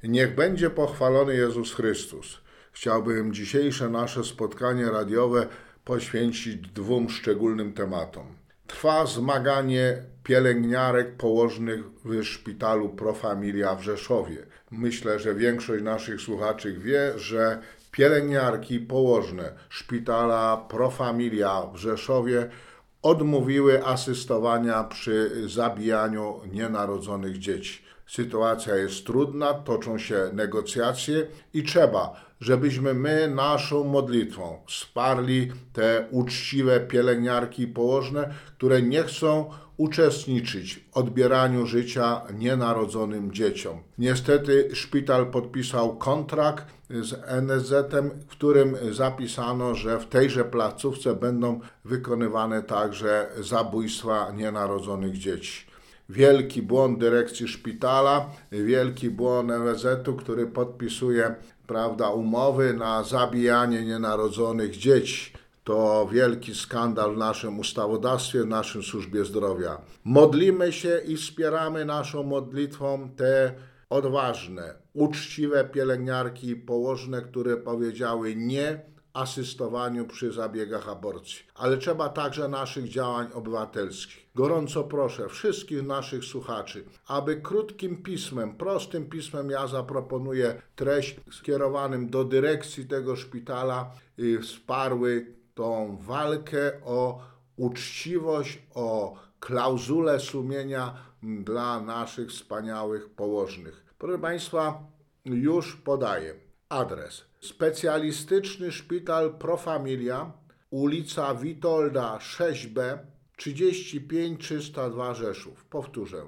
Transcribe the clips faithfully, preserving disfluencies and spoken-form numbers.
Niech będzie pochwalony Jezus Chrystus. Chciałbym dzisiejsze nasze spotkanie radiowe poświęcić dwóm szczególnym tematom. Trwa zmaganie pielęgniarek położnych w szpitalu Pro Familia w Rzeszowie. Myślę, że większość naszych słuchaczy wie, że pielęgniarki położne szpitala Pro Familia w Rzeszowie odmówiły asystowania przy zabijaniu nienarodzonych dzieci. Sytuacja jest trudna, toczą się negocjacje i trzeba, żebyśmy my naszą modlitwą wsparli te uczciwe pielęgniarki położne, które nie chcą uczestniczyć w odbieraniu życia nienarodzonym dzieciom. Niestety szpital podpisał kontrakt z N S Z-em, w którym zapisano, że w tejże placówce będą wykonywane także zabójstwa nienarodzonych dzieci. Wielki błąd dyrekcji szpitala, wielki błąd N S Z-u, który podpisuje, prawda, umowy na zabijanie nienarodzonych dzieci. To wielki skandal w naszym ustawodawstwie, w naszej służbie zdrowia. Modlimy się i wspieramy naszą modlitwą te odważne, uczciwe pielęgniarki położne, które powiedziały nie asystowaniu przy zabiegach aborcji. Ale trzeba także naszych działań obywatelskich. Gorąco proszę wszystkich naszych słuchaczy, aby krótkim pismem, prostym pismem, ja zaproponuję treść skierowanym do dyrekcji tego szpitala, y, wsparły tą walkę o uczciwość, o klauzulę sumienia dla naszych wspaniałych położnych. Proszę Państwa, już podaję adres. Specjalistyczny szpital Pro Familia, ulica Witolda sześć B, trzydzieści pięć trzysta dwa Rzeszów. Powtórzę.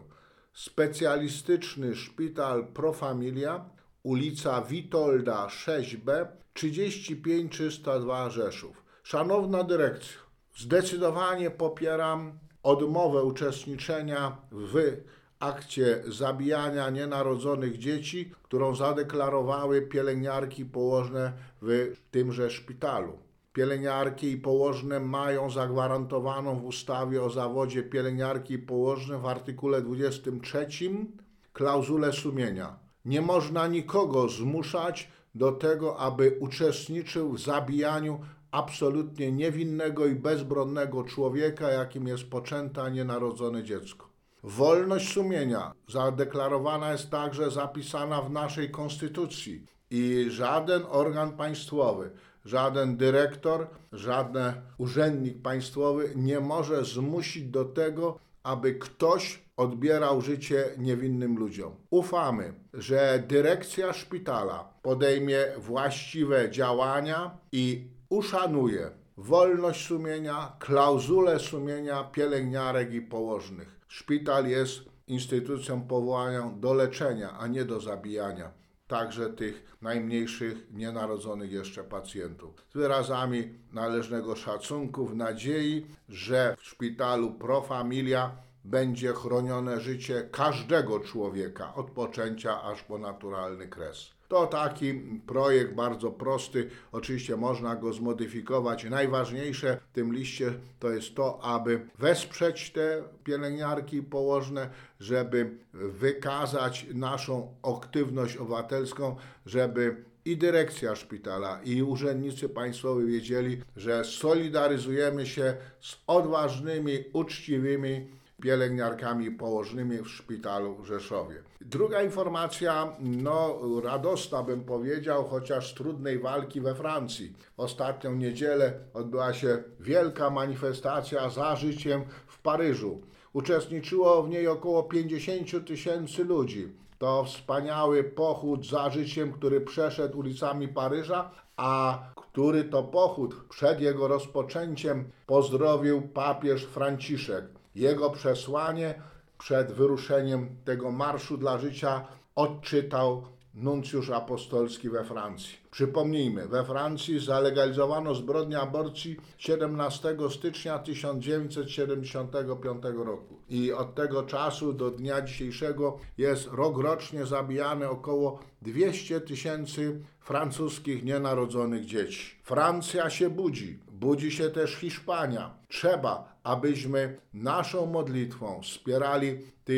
Specjalistyczny szpital Pro Familia, ulica Witolda sześć B, trzydzieści pięć trzysta dwa Rzeszów. Szanowna dyrekcja, zdecydowanie popieram odmowę uczestniczenia w akcie zabijania nienarodzonych dzieci, którą zadeklarowały pielęgniarki położne w tymże szpitalu. Pielęgniarki i położne mają zagwarantowaną w ustawie o zawodzie pielęgniarki i położne w artykule dwudziestym trzecim klauzulę sumienia. Nie można nikogo zmuszać do tego, aby uczestniczył w zabijaniu absolutnie niewinnego i bezbronnego człowieka, jakim jest poczęte nienarodzone dziecko. Wolność sumienia zadeklarowana jest także, zapisana w naszej konstytucji i żaden organ państwowy, żaden dyrektor, żaden urzędnik państwowy nie może zmusić do tego, aby ktoś odbierał życie niewinnym ludziom. Ufamy, że dyrekcja szpitala podejmie właściwe działania i uszanuje wolność sumienia, klauzulę sumienia pielęgniarek i położnych. Szpital jest instytucją powołaną do leczenia, a nie do zabijania także tych najmniejszych, nienarodzonych jeszcze pacjentów. Z wyrazami należnego szacunku, w nadziei, że w szpitalu Pro Familia będzie chronione życie każdego człowieka od poczęcia aż po naturalny kres. To taki projekt bardzo prosty, oczywiście można go zmodyfikować. Najważniejsze w tym liście to jest to, aby wesprzeć te pielęgniarki położne, żeby wykazać naszą aktywność obywatelską, żeby i dyrekcja szpitala, i urzędnicy państwowi wiedzieli, że solidaryzujemy się z odważnymi, uczciwymi pielęgniarkami położnymi w szpitalu w Rzeszowie. Druga informacja, no radosna bym powiedział, chociaż z trudnej walki we Francji. W ostatnią niedzielę odbyła się wielka manifestacja za życiem w Paryżu. Uczestniczyło w niej około pięćdziesiąt tysięcy ludzi. To wspaniały pochód za życiem, który przeszedł ulicami Paryża, a który to pochód przed jego rozpoczęciem pozdrowił papież Franciszek. Jego przesłanie przed wyruszeniem tego Marszu dla Życia odczytał nuncjusz apostolski we Francji. Przypomnijmy, we Francji zalegalizowano zbrodnię aborcji siedemnastego stycznia tysiąc dziewięćset siedemdziesiątego piątego roku. I od tego czasu do dnia dzisiejszego jest rokrocznie zabijane około dwieście tysięcy francuskich nienarodzonych dzieci. Francja się budzi, budzi się też Hiszpania. Trzeba, abyśmy naszą modlitwą wspierali tych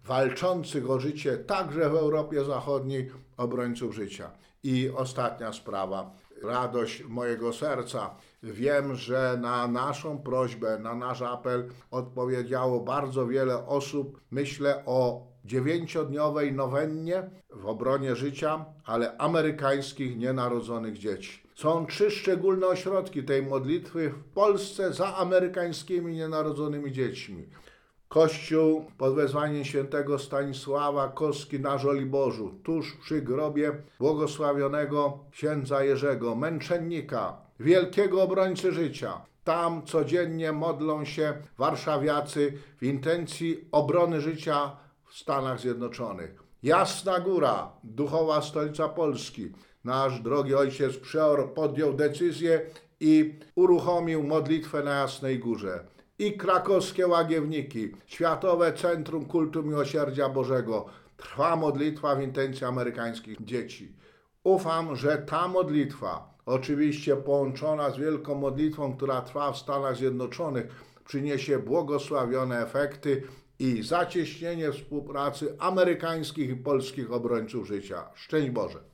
walczących o życie także w Europie Zachodniej obrońców życia. I ostatnia sprawa, radość mojego serca. Wiem, że na naszą prośbę, na nasz apel odpowiedziało bardzo wiele osób. Myślę o dziewięciodniowej nowennie w obronie życia, ale amerykańskich nienarodzonych dzieci. Są trzy szczególne ośrodki tej modlitwy w Polsce za amerykańskimi nienarodzonymi dziećmi. Kościół pod wezwaniem świętego Stanisława Kostki na Żoliborzu, tuż przy grobie błogosławionego księdza Jerzego, męczennika, wielkiego obrońcy życia. Tam codziennie modlą się warszawiacy w intencji obrony życia w Stanach Zjednoczonych. Jasna Góra, duchowa stolica Polski. Nasz drogi ojciec przeor podjął decyzję i uruchomił modlitwę na Jasnej Górze. I krakowskie Łagiewniki, Światowe Centrum Kultu Miłosierdzia Bożego. Trwa modlitwa w intencji amerykańskich dzieci. Ufam, że ta modlitwa, oczywiście połączona z wielką modlitwą, która trwa w Stanach Zjednoczonych, przyniesie błogosławione efekty i zacieśnienie współpracy amerykańskich i polskich obrońców życia. Szczęść Boże!